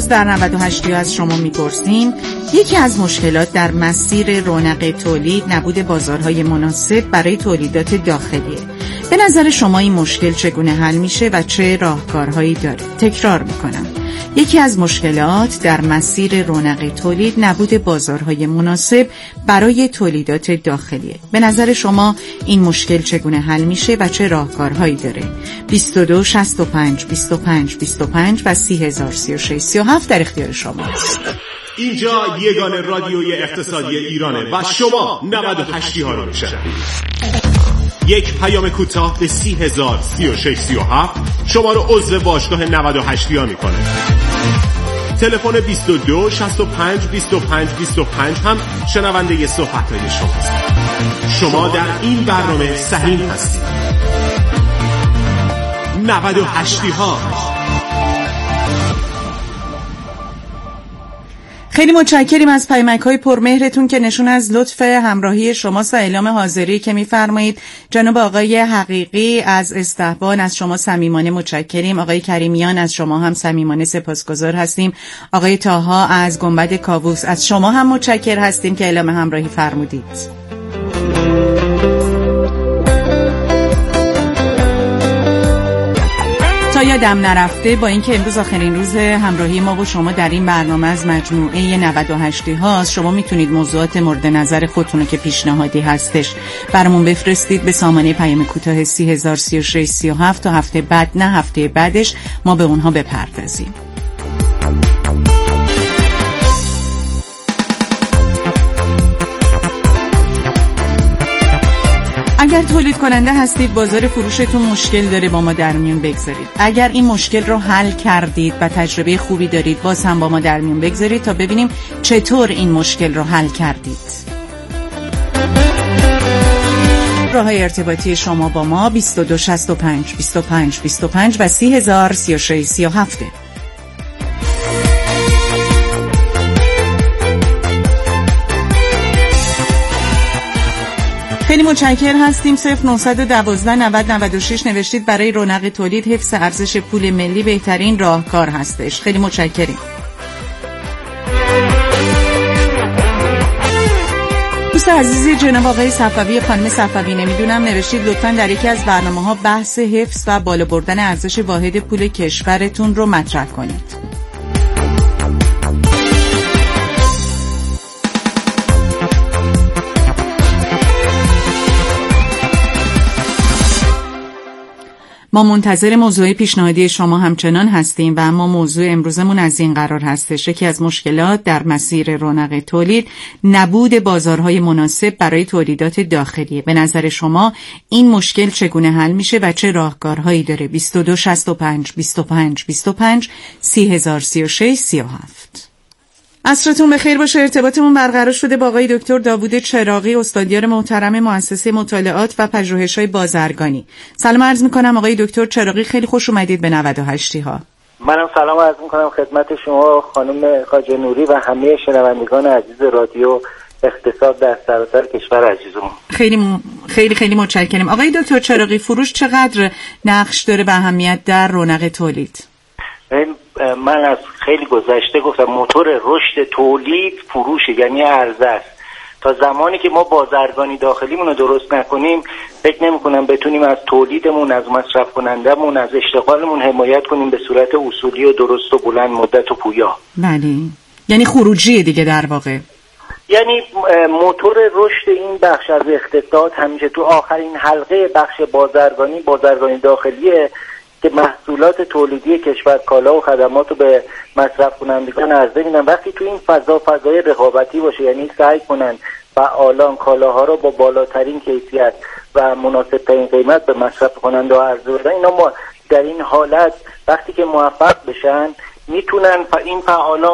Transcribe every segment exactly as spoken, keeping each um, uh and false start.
در نود و هشت از شما می‌پرسیم یکی از مشکلات در مسیر رونق تولید نبود بازارهای مناسب برای تولیدات داخلیه. به نظر شما این مشکل چگونه حل میشه و چه راهکارهایی داره؟ تکرار میکنم. یکی از مشکلات در مسیر رونق تولید نبود بازارهای مناسب برای تولیدات داخلیه. به نظر شما این مشکل چگونه حل میشه و چه راهکارهایی داره؟ بیست و دو شصت و پنج بیست و پنج بیست و پنج و سی هزار سی و شش سی و هفت در اختیار شماست. اینجا یگانه رادیوی اقتصادی ایرانه و شما نود و هشت ها رو میشنوید. یک پیام کوتاه به سی هزار سی و شش سی و هفت شما رو عضو باشگاه نود و هشت ها میکنه. تلفن بیست و دو شصت و پنج بیست و پنج بیست و پنج هم شنونده صحبت‌های شماست. شما در این برنامه سهیم هستید. نود و هشت ها. خیلی متشکریم از پیامک‌های پرمهرتون که نشون از لطف همراهی شماست و اعلام حاضری که می‌فرمایید. جناب آقای حقیقی از استحبان از شما صمیمانه متشکریم. آقای کریمیان از شما هم صمیمانه سپاسگزار هستیم. آقای طاها از گنبد کاووس از شما هم متشکر هستیم که اعلام همراهی فرمودید. تا یادم نرفته با اینکه امروز آخرین روز همراهی ما و شما در این برنامه از مجموعه نود و هشت هاست، شما میتونید موضوعات مورد نظر خودتون که پیشنهادی هستش برامون بفرستید به سامانه پیام کوتاه سی هزار سی و شش سی و هفت تا هفته بعد نه هفته بعدش ما به اونها بپردازیم. اگر تولید کننده هستید بازار فروشتون مشکل داره با ما در میون بگذارید. اگر این مشکل رو حل کردید و تجربه خوبی دارید باز هم با ما در میون بگذارید تا ببینیم چطور این مشکل رو حل کردید. راه‌های ارتباطی شما با ما بیست و دو شصت و پنج بیست و پنج بیست و پنج و سی هزار سی و شش سی و هفت. خیلی متشکر هستیم. صفر نهصد و دوازده نود نود و شش نوشتید برای رونق تولید حفظ ارزش پول ملی بهترین راهکار هستش. خیلی متشکریم. دوست عزیزی جناب آقای صفوی خانم صفوی نمیدونم نوشتید لطفاً در یکی از برنامه‌ها بحث حفظ و بالا بردن ارزش واحد پول کشورتون رو مطرح کنید. ما منتظر موضوع پیشنهادی شما همچنان هستیم و اما موضوع امروزمون از این قرار هستش. یکی از مشکلات در مسیر رونق تولید نبود بازارهای مناسب برای تولیدات داخلیه. به نظر شما این مشکل چگونه حل میشه و چه راهکارهایی داره؟ بیست و دو شصت و پنج بیست و پنج بیست و پنج سی هزار سی و شش سی و هفت. عصرتون بخیر باشه. ارتباطمون برقرار شده با آقای دکتر داوود چراغی، استادیار محترم مؤسسه مطالعات و پژوهش‌های بازرگانی. سلام عرض می‌کنم آقای دکتر چراغی، خیلی خوش اومدید به نود و هشت ها. منم سلام عرض می‌کنم خدمت شما خانم خواجه نوری و همه شنوندگان عزیز رادیو اقتصاد در سراسر کشور عزیزم. خیلی م... خیلی خیلی متشکرم. آقای دکتر چراغی، فروش چقدر نقش داره و اهمیت در رونق تولید؟ من از خیلی گذشته گفتم موتور رشد تولید فروش، یعنی عرضه است. تا زمانی که ما بازرگانی داخلیمون رو درست نکنیم فکر نمی‌کنم بتونیم از تولیدمون، از مصرف کنندمون، از اشتغالمون حمایت کنیم به صورت اصولی و درست و بلند مدت و پویا. بله، یعنی خروجی دیگه در واقع. یعنی موتور رشد این بخش از اقتصاد همیشه تو آخرین حلقه بخش بازرگانی بازرگانی داخلیه که محصولات تولیدی کشور، کالا و خدمات رو به مصرف کنندگان عرضه میدن. وقتی تو این فضا فضای رقابتی باشه، یعنی سعی کنن فعالان کالاها رو با بالاترین کیفیت و مناسب ترین قیمت به مصرف کننده عرضه بدن، اینا ما در این حالت وقتی که موفق بشن میتونن این فعالان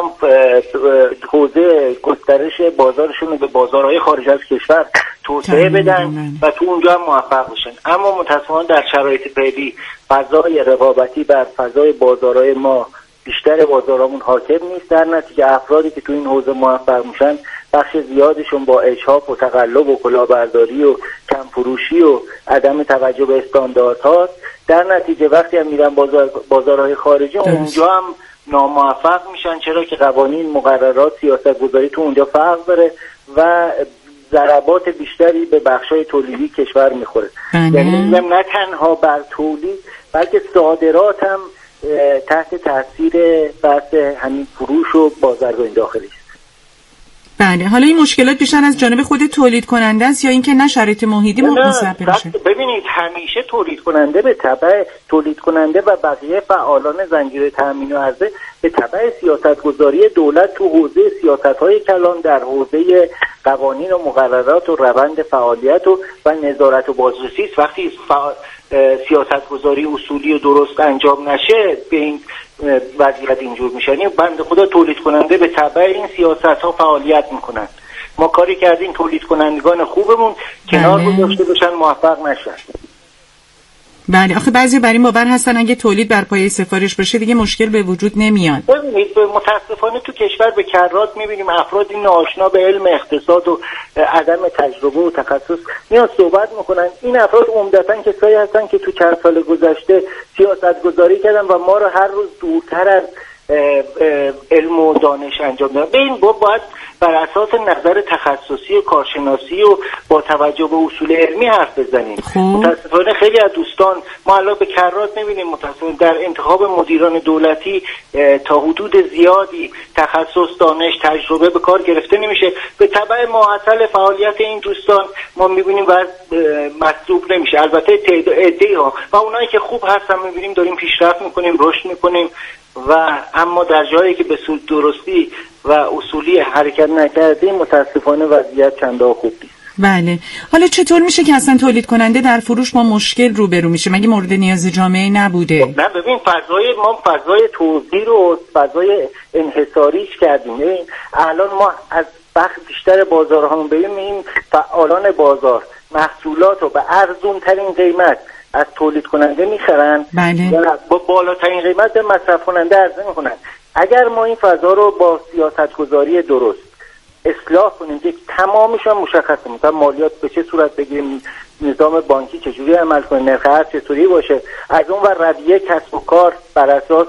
حوزه گسترش بازارشون رو به بازارهای خارج از کشور توسعه بدن و تو اونجا هم موفق بشن. اما متاسفانه در شرایط فعلی فضای رقابتی بر فضای بازارهای ما بیشتر بازارامون حاکم نیست. در نتیجه افرادی که تو این حوزه موفق میشن بخش زیادشون با اجحاف و تقلب و کلاهبرداری و کم فروشی و عدم توجه به استانداردها، در نتیجه وقتی هم میرن بازار بازارهای خارجی اونجا هم ناموفق میشن، چرا که قوانین، مقررات، سیاست‌گذاری تو اونجا فرق داره و ضربات بیشتری به بخشای تولیدی کشور میخوره. یعنی نه تنها بر تولید بلکه صادرات هم تحت تاثیر بحث همین فروش و بازرگانی داخلی است. بله، حالا این مشکلات بیشتر از جانب خود تولید کننده است یا اینکه نه شرایط محیطی مسبب بشه؟ ببینید همیشه تولید کننده به تبع تولید کننده و بقیه فعالان زنجیره تامین و عرضه به تبع سیاست‌گذاری دولت تو حوزه سیاست‌های کلان در حوزه قوانین و مقررات و روند فعالیت و و نظارت و بازرسی است. وقتی فع... سیاست‌گذاری اصولی و درست انجام نشه به این وضعیت اینجور میشه. یعنی بنده خدا تولید کننده به تبع این سیاست‌ها فعالیت میکنن. ما کاری کردیم تولید کنندگان خوبمون کنار گذاشته بشن، موفق نشن. بله، آخه بعضی بر این باور هستن اگه تولید بر پایه سفارش بشه دیگه مشکل به وجود نمیاد. ببینید متاسفانه تو کشور به کرات میبینیم افرادی ناآشنا به علم اقتصاد و عدم تجربه و تخصص میان صحبت میکنن. این افراد عمدتاً کسایی هستن که تو چند سال گذشته سیاست گذاری کردن و ما رو هر روز دورتر از علم و دانش انجام دادن. به این باید بر اساس نظر تخصصی و کارشناسی و با توجه به اصول علمی حرف بزنیم. متاسفانه خیلی از دوستان ما الان به کرات می‌بینیم متاسفانه در انتخاب مدیران دولتی تا حدود زیادی تخصص، دانش، تجربه به کار گرفته نمیشه. به تبع معطل فعالیت این دوستان ما می‌بینیم وضع مطلوب نمیشه. البته تعدادی‌ها و اونایی که خوب هستن می‌بینیم داریم پیشرفت می‌کنیم، رشد می‌کنیم و اما در جایی که به سود درستی و اصولی حرکت نکردیم متاسفانه وضعیت چندان خوب نیست. بله، حالا چطور میشه که اصلا تولید کننده در فروش ما مشکل روبرو میشه؟ مگه مورد نیاز جامعه نبوده؟ نه ببین فضای ما فضای توزیع رو فضای انحصاریش کردیم. الان ما از بخش بیشتر بازارهامون ببینیم فعالان بازار محصولات رو به ارزون ترین قیمت از تولید کننده میخرن بله. و با بالاترین قیمت به مصرف کننده عرضه میکنن. اگر ما این فضا رو با سیاست‌گذاری درست اصلاح کنیم که تمامشون مشخصه، مثلا مالیات به چه صورت بگیریم، نظام بانکی چجوری عمل کنه، نرخ ارز چطوری باشه، از اون ور رویه کسب و کار بر اساس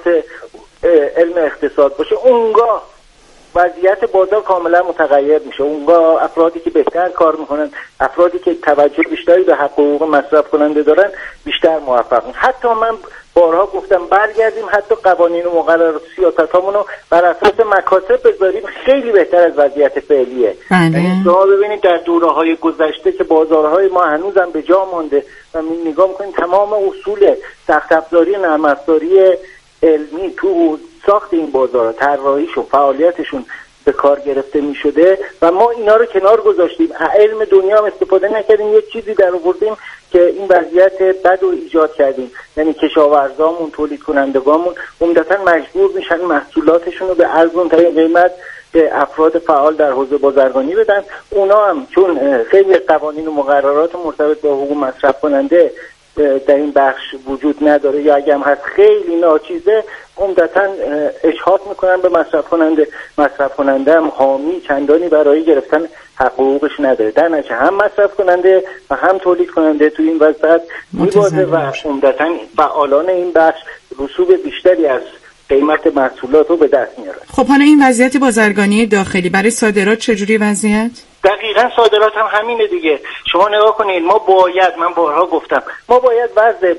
علم اقتصاد باشه، اونگاه وضعیت بازار کاملا متغیر میشه. اونگاه افرادی که بهتر کار میکنن، افرادی که توجه بیشتری به حق و حقوق مصرف کننده دارن بیشتر موفق میشن. حتی من بارها گفتم برگردیم حتی قوانین و مقررات سیاستامون رو بر اساس مکاسب بذاریم، خیلی بهتر از وضعیت فعلیه. یعنی شما ببینید در دوره‌های گذشته که بازارهای ما هنوزم به جا مونده و نگاه میکنید تمام اصول سخت افزاری و نرم افزاری علمی تو ساخت این بازارها، طراحیش و فعالیتشون به کار گرفته می شده و ما اینا رو کنار گذاشتیم، علم دنیا هم استفاده نکردیم، یک چیزی در آوردیم که این وضعیت بد رو ایجاد کردیم. یعنی کشاورزامون، تولید کنندگامون عمدتاً مجبور میشن محصولاتشون رو به ارزون ترین قیمت به افراد فعال در حوزه بازرگانی بدن. اونا هم چون خیلی قوانین و مقررات مرتبط با حقوق مصرف کننده در این بخش وجود نداره یا اگه هم هست خیلی ناچیزه، عمدتاً اجحاف میکنن به مصرف کننده. مصرف کننده هم حامی چندانی برای گرفتن حقوقش نداره. در نتیجه هم مصرف کننده و هم تولید کننده تو این وضعیت میبازه و عمدتاً فعالان این بخش رسوب بیشتری از قیمت محصولات رو به دست میارن. خب حالا این وضعیت بازرگانی داخلی برای صادرات چجوری وضعیت؟ دقیقاً صادرات هم همینه دیگه. شما نگاه کنید ما باید، من بارها گفتم، ما باید وضع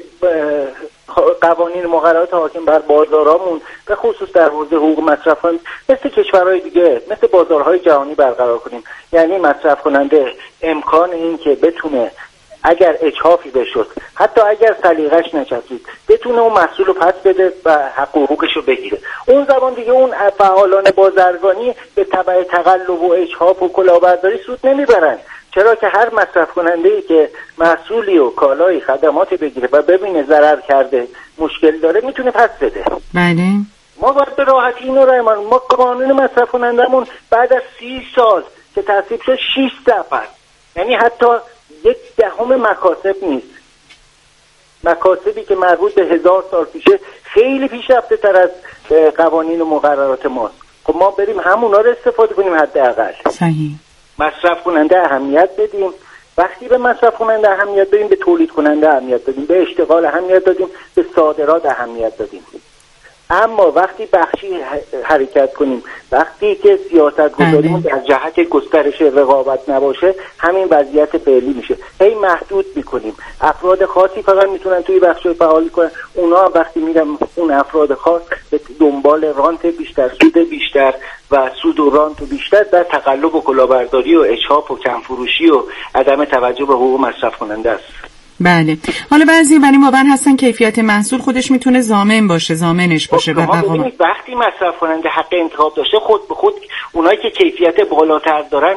قوانین مقررات حاکم بر بازارامون به خصوص در حوزه حقوق مصرفان مثل کشورهای دیگه، مثل بازارهای جهانی برقرار کنیم. یعنی مصرف کننده امکان این که بتونه اگر اجحافی بشد، حتی اگر سلیقش نچسبید، بتونه اون محصول رو پس بده و حق و حقوقش رو بگیره. اون زمان دیگه اون فعالان بازرگانی به تبع تقلب و اجحاف و کلاهبرداری سود نمیبرن، چرا که هر مصرف کننده‌ای که محصولی و کالایی خدماتی بگیره و ببینه ضرر کرده، مشکل داره، میتونه پس بده. بله. ما باید به راحتی اینو رایمان. ما قانون مصرف کنندمون بعد از سی سال که تصویب شد شش صفحه، یعنی حتی یک دهم مکاسب نیست. مکاسبی که مربوط به هزار سال پیشه خیلی پیشرفته تر از قوانین و مقررات ماست. خب ما بریم همونا رو استفاده کنیم حداقل. صحیح. مصرف کننده اهمیت بدیم. وقتی به مصرف کننده اهمیت بدیم، به تولید کننده اهمیت بدیم، به اشتغال اهمیت دادیم، به صادرات اهمیت دادیم. اما وقتی بخشی حرکت کنیم، وقتی که سیاست گذاریمون در جهت گسترش رقابت نباشه، همین وضعیت فعلی میشه. هی محدود میکنیم، افراد خاصی فقط میتونن توی بخشای فعالی کنن، اونا وقتی میرن اون افراد خاص به دنبال رانت بیشتر، سود بیشتر و سود و رانت بیشتر در تقلب و کلاهبرداری و اجحاف و کمفروشی و عدم توجه به حقوق مصرف کننده است. بله. حالا بعضی ولی باور هستن کیفیت محصول خودش میتونه ضامن باشه، ضامنش باشه. و ببینید وقتی مصرف کننده حق انتخاب داشته، خود به خود اونایی که کیفیت بالاتر دارن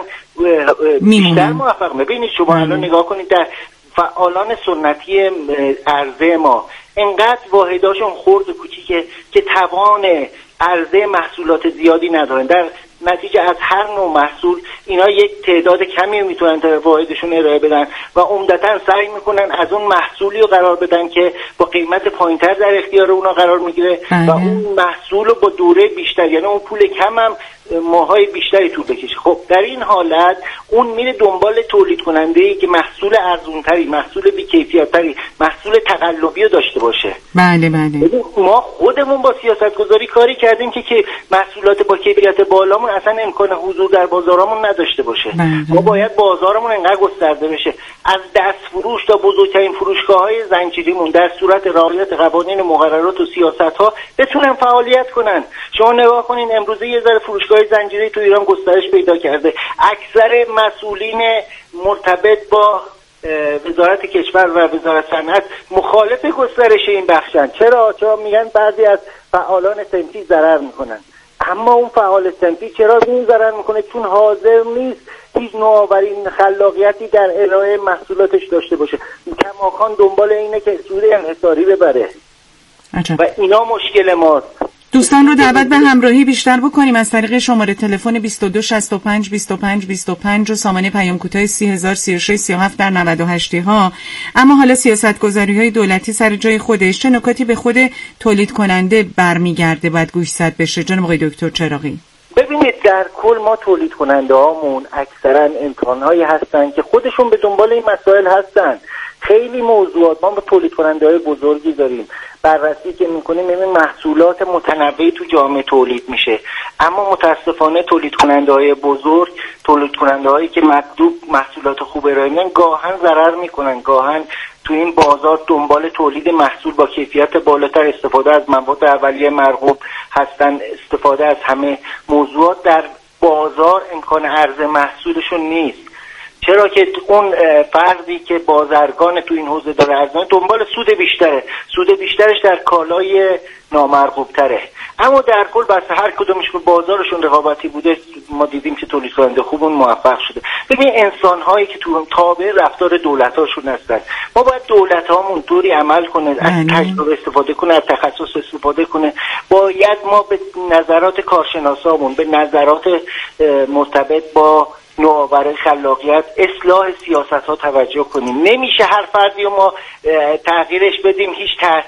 بیشتر موفق. ببینید شما الان نگاه کنید در فعالان سنتی عرضه ما انقدر واحداشون خرد و کوچیکه که توان عرضه محصولات زیادی ندارن، در نتیجه از هر نوع محصول اینا یک تعداد کمی میتونن در واحدشون ارائه بدن و عمدتاً سعی میکنن از اون محصولی رو قرار بدن که با قیمت پایینتر در اختیار اونا قرار میگیره و اون محصول رو با دوره بیشتر، یعنی اون پول کم هم ماهای بیشتری طول بکشه. خب در این حالت اون میره دنبال تولید کننده‌ای که محصول ارزان‌تری، محصول بی‌کیفیت‌تری، محصول تقلبی رو داشته باشه. بله بله. ما خودمون با سیاست‌گذاری کاری کردیم که که محصولات با کیفیت بالامون اصلا امکان حضور در بازارمون نداشته باشه. بله. ما باید بازارمون انقدر گسترده بشه، از دست فروش تا بزرگترین فروشگاه‌های زنجیریمون در صورت رعایت قوانین، مقررات و سیاست‌ها بتونن فعالیت کنن. شما نگاه کنین امروز یه ذره فروشگاه زنجیره تو ایران گسترش پیدا کرده. اکثر مسئولین مرتبط با وزارت کشور و وزارت صنعت مخالف گسترش این بخشن. چرا؟ چرا میگن بعضی از فعالان صنفی ضرر میکنن. اما اون فعال صنفی چرا این ضرر میکنه؟ چون حاضر نیست هیچ نوآوری، خلاقیتی در ارائه محصولاتش داشته باشه. کماکان دنبال اینه که سود انحصاری ببره. عجب. و اینا مشکل ماست. دوستان رو دعوت به همراهی بیشتر بکنیم از طریق شماره تلفن بیست و دو شصت و پنج بیست و پنج بیست و پنج و سامانه پیام کوتاه سی هزار سی و شش سی و هفت در نود و هشت ها. اما حالا سیاست‌گذاری‌های دولتی سر جای خودش، چه نکاتی به خود تولید کننده برمیگرده باید گوشزد بشه؟ جناب آقای دکتر چراغی. ببینید در کل ما تولید کننده هامون اکثرا امکانهایی هستن که خودشون به دنبال این مسائل هستن. خیلی موضوعات ما با تولید کننده های بزرگی داریم، بررسی که میکنیم میبینیم محصولات متنوعی تو جامعه تولید میشه، اما متاسفانه تولید کننده های بزرگ، تولید کننده هایی که مطلوب محصولات خوب ارائه میدن، گاهن ضرر میکنن، گاهن تو این بازار دنبال تولید محصول با کیفیت بالاتر، استفاده از مواد اولیه مرغوب هستن، استفاده از همه موضوعات در بازار امکان عرضه محصولشون نیست. چرا که اون فردی که بازرگان تو این حوزه داره ارزان دنبال سود بیشتره، سود بیشترش در کالای نامرغوب تره. اما در کل بس هر کدومش که بازارشون رقابتی بوده، ما دیدیم که تولید کننده خوبون موفق شده. ببین انسان هایی که تو تابع رفتار دولت هاشون هستن، ما باید دولت هامون طوری عمل کنه، از تجربه استفاده کنه، از تخصص استفاده کنه. باید ما به نظرات کارشناسامون، به نظرات مرتبط با نوآوری، خلاقیت، اصلاح سیاست ها توجه کنیم. نمیشه هر فردی ما تغییرش بدیم هیچ تغییر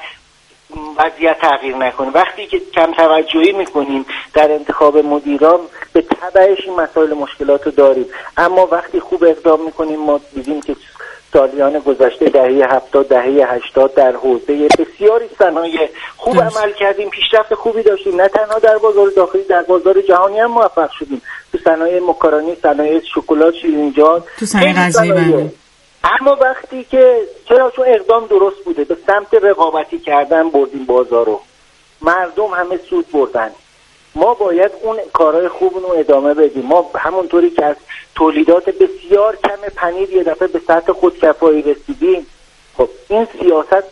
وضعیت تغییر نکنه. وقتی که کم توجهی میکنیم در انتخاب مدیران، به تبعش این مسائل مشکلات رو داریم. اما وقتی خوب اقدام میکنیم، ما دیدیم که سالیان گذشته دهه هفتاد، دهه هشتاد در حوزه بسیاری صنایع خوب داشت. عمل کردیم، پیشرفت خوبی داشتیم، نه تنها در بازار داخلی، در بازار جهانی هم موفق شدیم. تو صنایع مکارونی، صنایع شکلات، شیرینی‌جات، تو صنایع غذایی. اما وقتی که چرا؟ چون اقدام درست بوده، به سمت رقابتی کردن بردیم بازار رو، مردم همه سود بردن. ما باید اون کارهای خوب رو ادامه بدیم. ما همونطوری که از تولیدات بسیار کم پنیر یه دفعه به سطح خودکفایی رسیدیم. خب این سیاست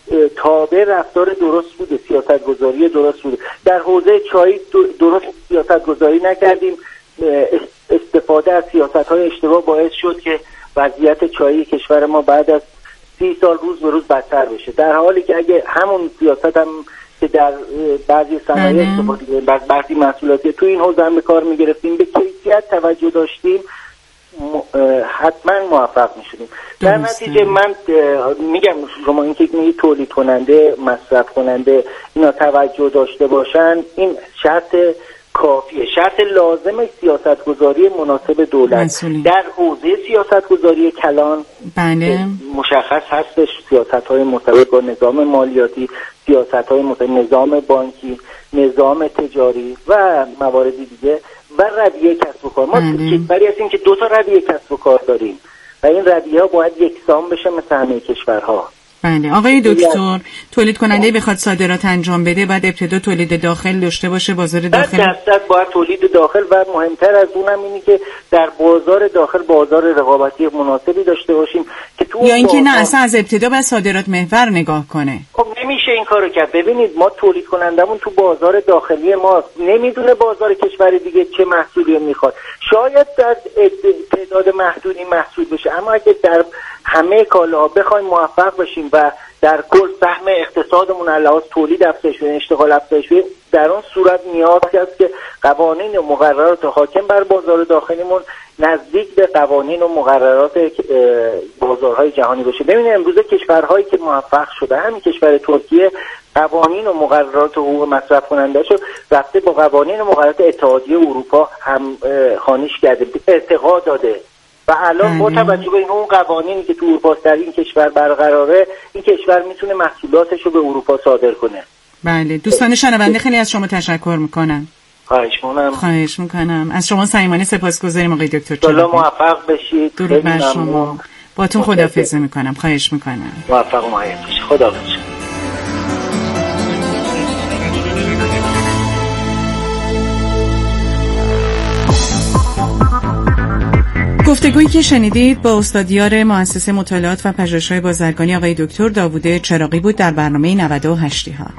تابع رفتار درست بوده، سیاست گذاری درست بوده. در حوزه چای درست سیاست گذاری نکردیم، استفاده از سیاست های اشتباه باعث شد که وضعیت چایی کشور ما بعد از سی سال روز به روز بدتر بشه، در حالی که اگه همون سیاست هم که در بعضی صنایع استفاده کنیم، بعضی محصولاتی تو این حوزه هم به کار می‌گرفتیم، به کیفیت توجه داشتیم، حتما موفق می‌شدیم. در نتیجه من میگم شما این که میگید تولید کننده، مصرف کننده اینا توجه داشته باشن، این شرط کافیه، شرط لازم سیاستگذاری مناسب دولت مسئولی. در حوزه سیاستگذاری کلان بله. مشخص هستش سیاست‌های مرتبط با نظام مالیاتی، سیاست‌های مرتبط نظام بانکی، نظام تجاری و مواردی دیگه و رویه کسب و کار. ما کشوری هستیم که دو تا رویه کسب و کار داریم و این رویه‌ها باید یکسان بشه مثل همه کشورها. بله. آقای دکتر، تولید کننده بخواد صادرات انجام بده باید ابتدا تولید داخل داشته باشه، بازار داخل درصد باید تولید داخل و مهمتر از اونم اینی که در بازار داخل بازار رقابتی مناسبی داشته باشیم که تو یا اینکه نه اصلا از ابتدا به صادرات محور نگاه کنه. خب نمیشه این کارو کرد. ببینید ما تولید کنندمون تو بازار داخلی ماست، نمیدونه بازار کشور دیگه چه محصولی میخواد. شاید در تعداد محدودی محصول بشه، اما اگه در همه کالاها بخوایم موفق بشیم و در کل سهم اقتصادمون علاوه تولید افزایش بشه، اشتغال افزایش بشه، در اون صورت نیاز هست که قوانین و مقررات حاکم بر بازار داخلیمون نزدیک به قوانین و مقررات بازارهای جهانی بشه. ببینید امروز کشورهایی که موفق شده، همین کشور ترکیه قوانین و مقررات حقوق مصرف کننده شو رفته با قوانین و مقررات اتحادیه اروپا هم خوانیش کرده، ارتقا داده و الان با توجه به این اون قوانینی که تو اروپا در این کشور برقراره، این کشور میتونه محصولاتش رو به اروپا صادر کنه. بله. دوستان شنونده خیلی از شما تشکر میکنم. خواهش میکنم. خواهش میکنم. از شما صمیمانه سپاسگزاریم آقای دکتر. خدا موفق بشید. درود بر شما. باتون خداحافظی میکنم. خواهش میکنم. موفق و معید باشید. خداحافظ. گفتگویی که شنیدید با استادیار مؤسسه مطالعات و پژوهش‌های بازرگانی آقای دکتر داوود چراغی بود در برنامه نود و هشت ها.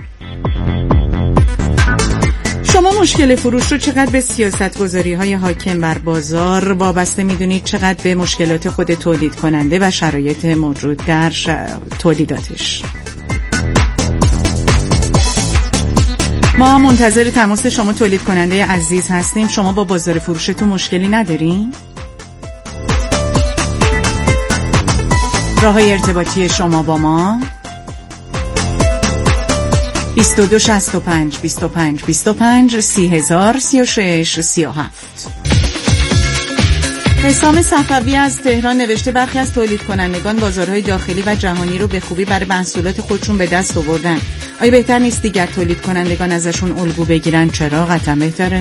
شما مشکل فروش رو چقدر به سیاست‌گذاری‌های حاکم بر بازار وابسته می‌دونید، چقدر به مشکلات خود تولید کننده و شرایط موجود در ش... تولیداتش؟ ما منتظر تماس شما تولید کننده عزیز هستیم. شما با بازار فروشتون مشکلی ندارین؟ راه‌های ارتباطی شما با ما بیست و دو شصت و پنج بیست و پنج بیست و پنج سی هزار سی و شش سی و هفت. حسام صفوی از تهران نوشته برخی از تولید کنندگان بازارهای داخلی و جهانی رو به خوبی برای محصولات خودشون به دست آوردن. آیا بهتر نیست دیگر تولید کنندگان ازشون الگو بگیرن؟ چرا؟ قطعا بهتره.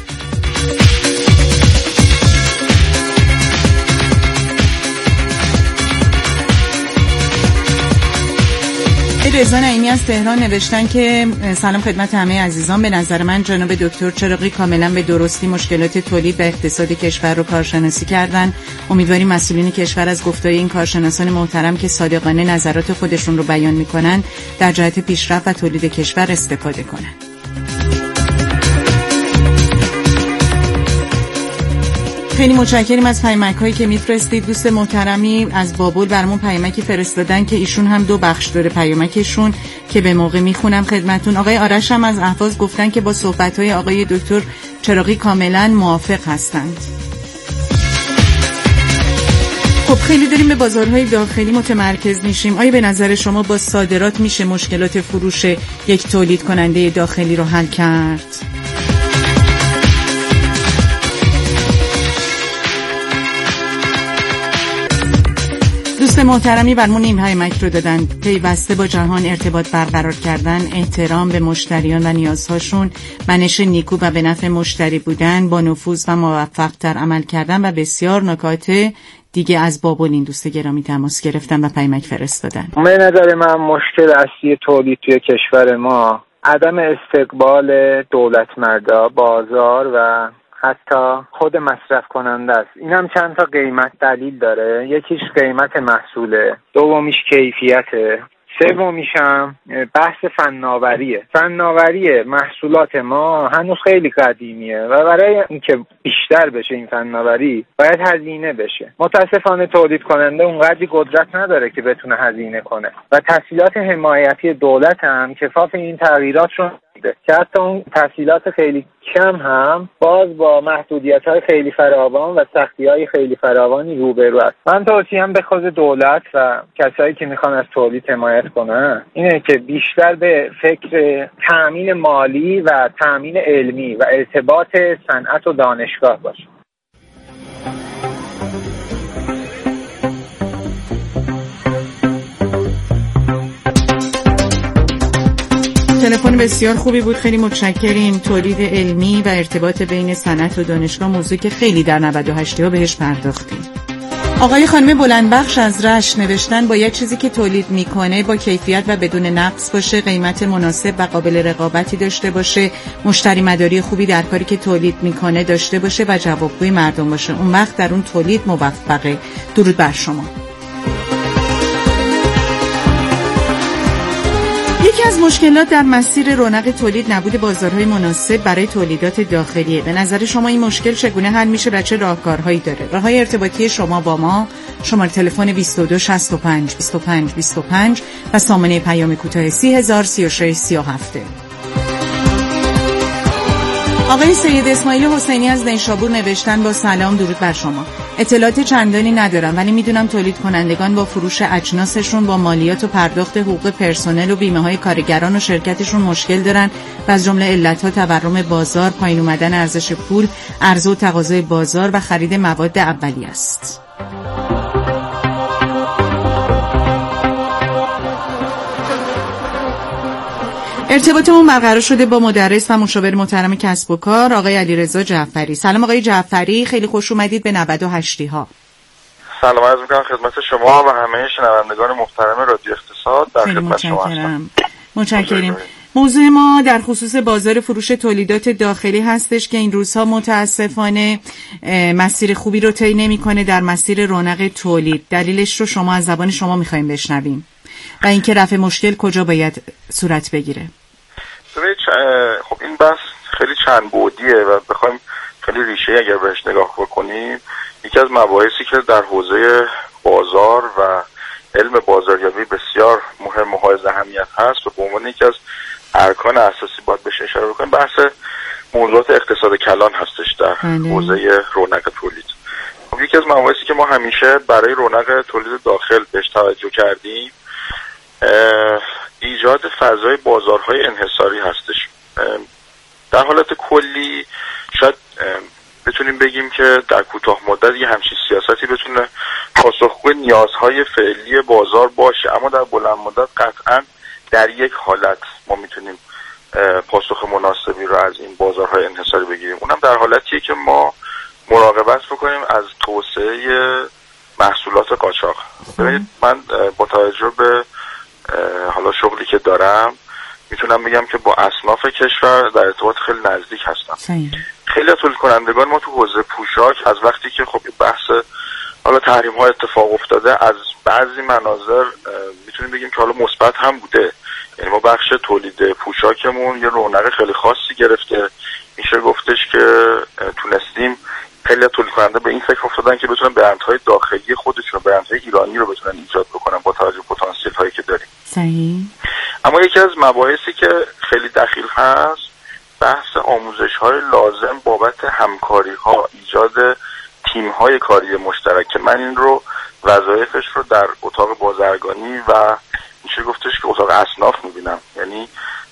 رضا نعیمی از تهران نوشتن که سلام خدمت همه عزیزان، به نظر من جناب دکتر چراغی کاملا به درستی مشکلات تولید و اقتصاد کشور رو کارشناسی کردن. امیدواریم مسئولین کشور از گفتهای این کارشناسان محترم که صادقانه نظرات خودشون رو بیان میکنن در جهت پیشرفت و تولید کشور استفاده کنن. خیلی متشکریم از پیامک هایی که میفرستید. دوست محترمی از بابل برامون پیامکی فرستادن که ایشون هم دو بخش داره پیامکشون که به موقع میخونم خدمتون. آقای آرش هم از اهواز گفتن که با صحبت های آقای دکتر چراغی کاملا موافق هستند. خب خیلی داریم به بازارهای داخلی متمرکز میشیم. آیا به نظر شما با صادرات میشه مشکلات فروش یک تولید کننده داخلی رو حل کرد؟ دوست محترمی برمون این پیامک رو دادن: پیوسته با جهان ارتباط برقرار کردن، احترام به مشتریان و نیازهاشون، منش نیکو و به نفع مشتری بودن، با نفوذ و موفق‌تر عمل کردن و بسیار نکات دیگه. از بابل این دوست گرامی تماس گرفتن و پیامک فرستادن. به نظر من مشکل اصلی تولید توی کشور ما عدم استقبال دولتمردا، بازار و حتی خود مصرف کننده است. این هم چند تا قیمت دلیل داره. یکیش قیمت محصوله، دومیش کیفیته، سومیش هم بحث فناوریه. فناوری محصولات ما هنوز خیلی قدیمیه و برای اینکه بیشتر بشه این فناوری باید هزینه بشه. متاسفانه تولید کننده اونقدر قدرت نداره که بتونه هزینه کنه و تسهیلات حمایتی دولت هم کفاف این تغییرات رو نمیده که حتی اون تسهیلات خیلی کم هم باز با محدودیت‌های خیلی فراوان و سختی‌های خیلی فراوانی روبرو است. من توصیه‌ام به خود دولت و کسایی که میخوان از تولید حمایت کنن اینه که بیشتر به فکر تأمین مالی و تأمین علمی و ارتباط صنعت و دانشگاه باشه. تلفن بسیار خوبی بود، خیلی متشکریم. تولید علمی و ارتباط بین صنعت و دانشگاه موضوعی که خیلی در نود و هشت ها بهش پرداختیم. آقای خانم بلندبخش از رشت نوشتن باید چیزی که تولید میکنه با کیفیت و بدون نقص باشه، قیمت مناسب و قابل رقابتی داشته باشه، مشتری مداری خوبی در کاری که تولید میکنه داشته باشه و جوابگوی مردم باشه. اون وقت در اون تولید موفقه. درود بر شما. یکی از مشکلات در مسیر رونق تولید نبود بازارهای مناسب برای تولیدات داخلیه. به نظر شما این مشکل چگونه حل میشه و چه راهکارهایی داره؟ راههای ارتباطی شما با ما: شماره تلفن بیست و دو شصت و پنج بیست و پنج بیست و پنج و سامانه پیام کوتاه سی هزار سی و شش سی و هفت. آقای سید اسماعیل حسینی از نیشابور نوشتن: با سلام، درود بر شما. اطلاعات چندانی ندارم ولی میدونم تولید کنندگان با فروش اجناسشون با مالیات و پرداخت حقوق پرسنل و بیمه های کارگران و شرکتشون مشکل دارن و از جمله علتها تورم بازار، پایین اومدن ارزش پول، عرضه و تقاضای بازار و خرید مواد اولیه است. ارتباطمون برقرار شده با مدرس و مشاور محترم کسب و کار آقای علیرضا جعفری. سلام آقای جعفری، خیلی خوش اومدید به نود و هشت ها. سلام عرض می‌کنم خدمت شما و همه شنوندگان محترم رادیو اقتصاد. در خدمت شما هستم. متشکریم. موضوع ما در خصوص بازار فروش تولیدات داخلی هستش که این روزها متاسفانه مسیر خوبی رو طی نمی‌کنه در مسیر رونق تولید. دلیلش رو شما از زبان شما می‌خوایم بشنویم و اینکه رفع مشکل کجا باید صورت بگیره. خب این بحث خیلی چند بعدیه و بخوایم خیلی ریشه اگر بهش نگاه بکنیم، یکی از مباحثی که در حوزه بازار و علم بازاریابی بسیار مهم و حائز اهمیت هست و به عنوان یکی از ارکان اساسی باید بهش اشاره بکنیم، بحث موضوعات اقتصاد کلان هستش در حوزه رونق تولید. خب یکی از مباحثی که ما همیشه برای رونق تولید داخل بهش توجه کردیم ایجاد فضای بازارهای انحصاری هستش. در حالت کلی شاید بتونیم بگیم که در کوتاه مدت یه همچین سیاستی بتونه پاسخگوی نیازهای فعلی بازار باشه، اما در بلند مدت قطعا در یک حالت ما میتونیم پاسخ مناسبی رو از این بازارهای انحصاری بگیریم. اونم در حالتیه که ما مراقبت بکنیم از توسعه محصولات قاچاق. ببینید من با توجه به حالا شغلی که دارم میتونم بگم که با اصناف کشور در ارتباط خیلی نزدیک هستم. خیلی از تولید کنندگان ما تو حوزه پوشاک از وقتی که خب بحث حالا تحریم ها اتفاق افتاده، از بعضی مناظر میتونیم بگیم که حالا مثبت هم بوده. یعنی ما بخش تولید پوشاکمون یه رونق خیلی خاصی گرفته. میشه گفتش که تونستیم خیلی تولید کننده به این فکر افتادن که بتونن برندهای داخلی خودشون، برندهای ایرانی رو بتونن ایجاد بکنن با توجه به پتانسیل هایی که داریم. صحیح. اما یکی از مباحثی که خیلی دخیل هست بحث آموزش های لازم بابت همکاری ها، ایجاد تیم های کاری مشترک که من این رو وظایفش رو در اتاق بازرگانی و میشه گفتش که اتاق اصناف میبینم. یعنی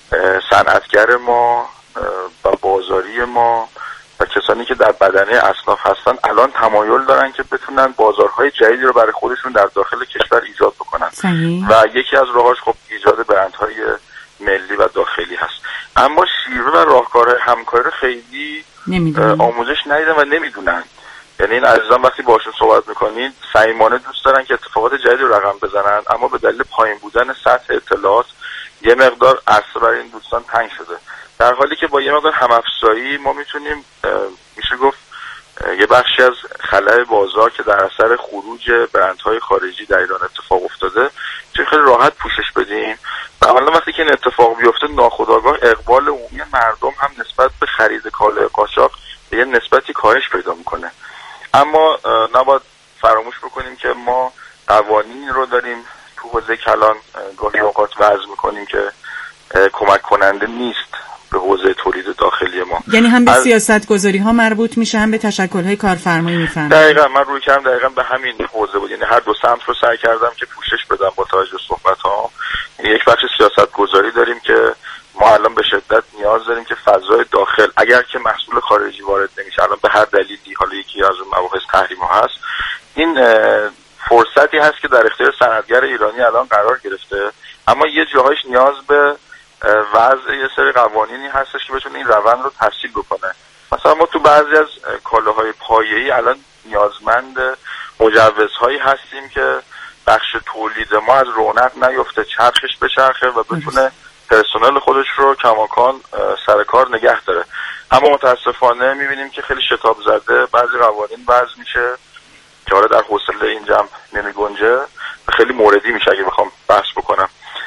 صنعتگر ما و بازاری ما و کسانی که در بدنه اصناف هستن الان تمایل دارن که بتونن بازارهای جدیدی رو برای خودشون در داخل کشور ایجاد بکنن. صحیح. و یکی از راهاش خب ایجاد برندهای ملی و داخلی هست. اما شیوه و راهکار همکاری خیلی آموزش ندیدن و نمیدونن. یعنی این عزیزان وقتی باشون صحبت میکنید صمیمانه دوست دارن که اتفاقات جدیدی رو رقم بزنن، اما به دلیل پایین بودن سطح اطلاعات یه مقدار عرصه برای این دوستان تنگ شده، در حالی که با یه مقدار همافزایی ما میتونیم میشه گفت یه بخشی از خلأ بازار که در اثر خروج برندهای خارجی در ایران اتفاق افتاده چون خیلی راحت پوشش بدیم و حالا وقتی که این اتفاق بیفته ناخودآگاه اقبال عمومی مردم هم نسبت به خرید کالای قاچاق به یه نسبتی کاهش پیدا میکنه. اما نباید فراموش بکنیم که ما قوانینی رو داریم تو حوزه کلان گاهی اوقات وضع میکنیم که کمک کننده نیست به حوزه تولید داخلی ما. یعنی هم به سیاست گذاری ها مربوط میشه هم به تشکل های کارفرمایی میفهمم. دقیقاً من روی کردم دقیقاً به همین حوزه بود. یعنی هر دو سمت رو سعی کردم که پوشش بدم با توجه به صحبت ها. یعنی یک بخش سیاست گذاری داریم که ما الان به شدت نیاز داریم که فضای داخل اگر که محصول خارجی وارد نمیشه الان به هر دلیلی، حالا یکی از اون مباحث تحریم ها هست، این فرصتی هست که در اختیار صنعتگر ایرانی الان قرار گرفته، اما یه جاهایش نیاز به وضع یه سری قوانینی هستش که بتونه این روند رو تسهیل بکنه. مثلا ما تو بعضی از کالاهای پایه‌ای الان نیازمند مجوزهایی هستیم که بخش تولید ما از رونق نیفته، چرخش بچرخه و بتونه پرسنل خودش رو کماکان سر کار نگه داره. اما متاسفانه میبینیم که خیلی شتاب زده بعضی قوانین وضع میشه که حالا در حوصله این جمع نمیگنجه، خیلی موردی میشه اگه بخوام بحث بکنم.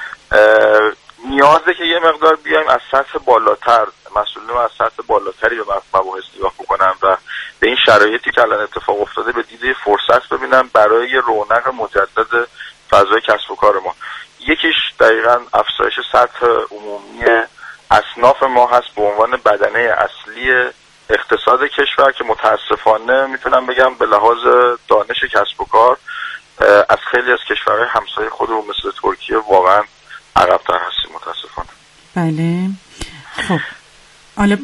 نیازه که یه مقدار بیایم از سطح بالاتر، مسئولین از سطح بالاتری به مباحث نگاه بکنن و به این شرایطی که الان اتفاق افتاده به دیده فرصت ببینن برای رونق مجدد فضای کسب و کار ما. یکیش دقیقاً افزایش سطح عمومی اصناف ما هست به عنوان بدنه اصلی اقتصاد کشور که متاسفانه میتونم بگم به لحاظ دانش کسب و کار از خیلی از کشورهای همسایه خودمون مثل ترکیه واقعاً عقب‌تر هستیم متاسفانه. بله. خب حالا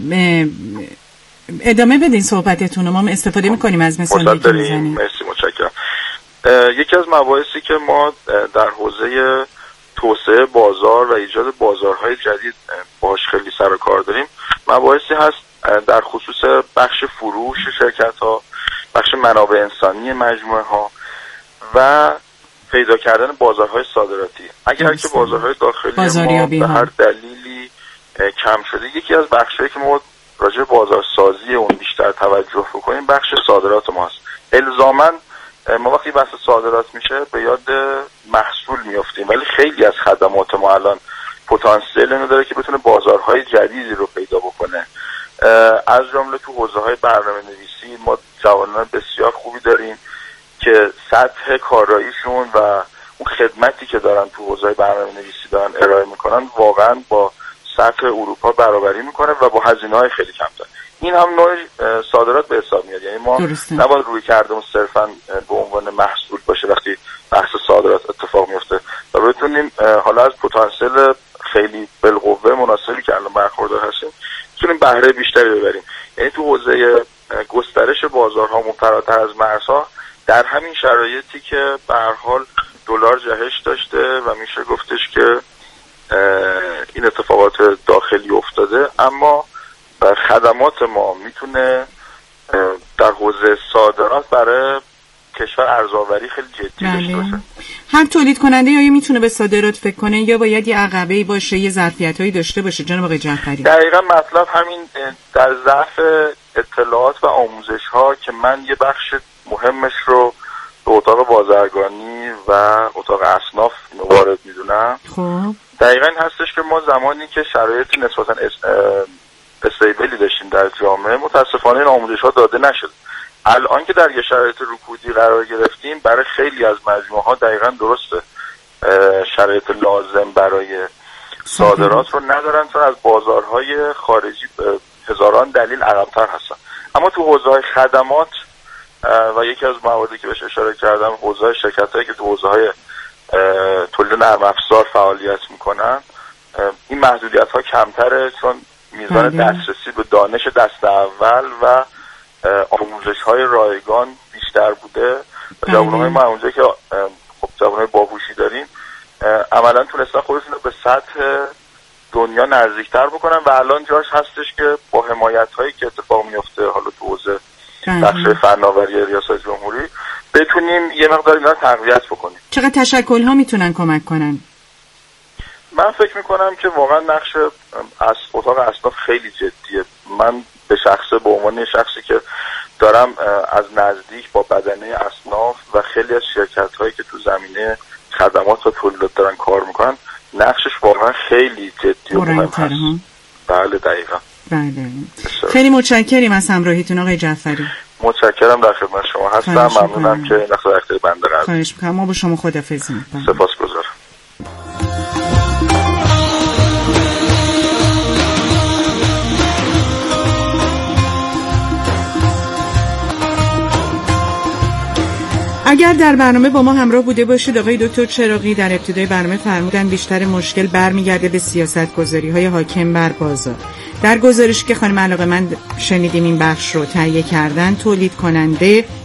ادامه بدین صحبتتون رو، ما استفاده میکنیم از مثالی که میزنیم. مرسی، متشکرم. یکی از مباحثی که ما در حوزه توسعه بازار و ایجاد بازارهای جدید باهاش خیلی سر و کار داریم مباحثی هست در خصوص بخش فروش شرکت ها، بخش منابع انسانی مجموعه ها و پیدا کردن بازارهای صادراتی. اگر که بازارهای داخلی ما به هر دلیلی کم شده، یکی از بخشایی که ما راجع به بازارسازی اون بیشتر توجه بکنیم بخش صادرات ماست. الزاماً ما وقتی بحث صادرات میشه به یاد محصول میافتیم، ولی خیلی از خدمات ما الان پتانسیل اینو داره که بتونه بازارهای جدیدی رو پیدا بکنه. از جمله تو حوزه‌های برنامه‌نویسی ما جوانان بسیار خوبی داریم که سطح کاراییشون و اون خدمتی که دارن تو حوزه‌های برنامه‌نویسی دارن ارائه میکنن واقعا با سطح اروپا برابری میکنه و با هزینه‌های خیلی کمتر. این هم نوع صادرات به حساب میاد. یعنی ما نباید روی کردمون صرفا به عنوان محصول باشه وقتی بحث صادرات اتفاق میفته و بتونیم حالا از پتانسیل خیلی بالقوه مناسبی که الان برخوردار هستیم بتونیم بهره بیشتری ببریم. یعنی تو حوزه گسترش بازارها فراتر از مرزها در همین شرایطی که به هر حال دلار جهش داشته و میشه گفتش که این اتفاقات داخلی افتاده، اما خدمات ما میتونه در حوزه صادرات برای کشور ارزآوری خیلی جدی داشته باشه. هر تولید کننده یا میتونه به صادرات فکر کنه یا باید یه عقبه‌ای باشه، یه ظرفیتایی داشته باشه؟ جناب آقای جعفری دقیقاً مطلب همین در ضعف اطلاعات و آموزش ها که من یه بخش مهمش رو به اتاق بازرگانی و اتاق اصناف وارد میدونم. خب دقیقاً هستش که ما زمانی که شرایطی نسبتاً استیبلی داشتیم در جامعه متاسفانه این آموزش ها داده نشد. الان که در یه شرایط رکودی قرار گرفتیم برای خیلی از مجموعه ها دقیقاً درسته شرایط لازم برای صادرات رو ندارن چون از بازارهای خارجی هزاران دلیل عقب‌تر هستن. اما تو حوزه‌های خدمات و یکی از مواردی که بهش اشاره کردم حوزه‌های شرکت‌هایی که تو حوزه‌های تولید نرم افزار فعالیت میکنن این محدودیت‌ها کمتره چون میزان دسترسی به دانش دست اول و آموزش‌های رایگان بیشتر بوده و جوان‌های ما اونجا که خب جوان‌های باهوشی داریم عملاً تونستن خودشون رو به سطح دنیا نزدیکتر بکنن و الان جاش هستش که با حمایت‌هایی که اتفاق میفته حالا تو حوزه بخش فناوری ریاست جمهوری بتونیم یه مقدار اینا رو تقویت بکنیم. چقدر تشکل‌ها میتونن کمک کنن؟ من فکر میکنم که واقعا نقش از اتاق اصناف خیلی جدیه. من به شخصه به عنوان شخصی که دارم از نزدیک با بدنه اصناف و خیلی از شرکت هایی که تو زمینه خدمات و تولیدات دارن کار میکنن نقشش واقعا خیلی جدی و مهم هست. بله دقیقا. بله. خیلی متشکریم از همراهیتون آقای جعفری. متشکرم، در خدمت شما هستم. ممنونم که نقص وقت بنده قرار. خواهش می‌کنم. ما با شما خداحافظی می‌کنیم. سپاسگزارم. اگر در برنامه با ما همراه بوده باشید آقای دکتر چراغی در ابتدای برنامه فرمودن بیشتر مشکل برمیگرده به سیاست‌گذاری‌های حاکم بر بازار. در گزارشی که خانم علاقه‌مند شنیدیم این بخش رو تهیه کردن، تولید کننده